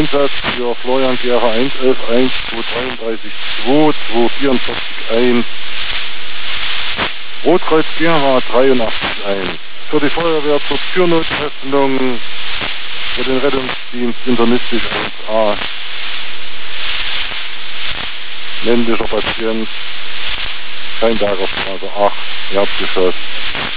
Einsatz für Florian Gera 111 233 2 244 1. Rotkreuz Gera 83 1. Für die Feuerwehr zur Türnotöffnung für den Rettungsdienst internistisch 1a. Ländlicher Patient, Rheinberger Straße 8, Erdgeschoss.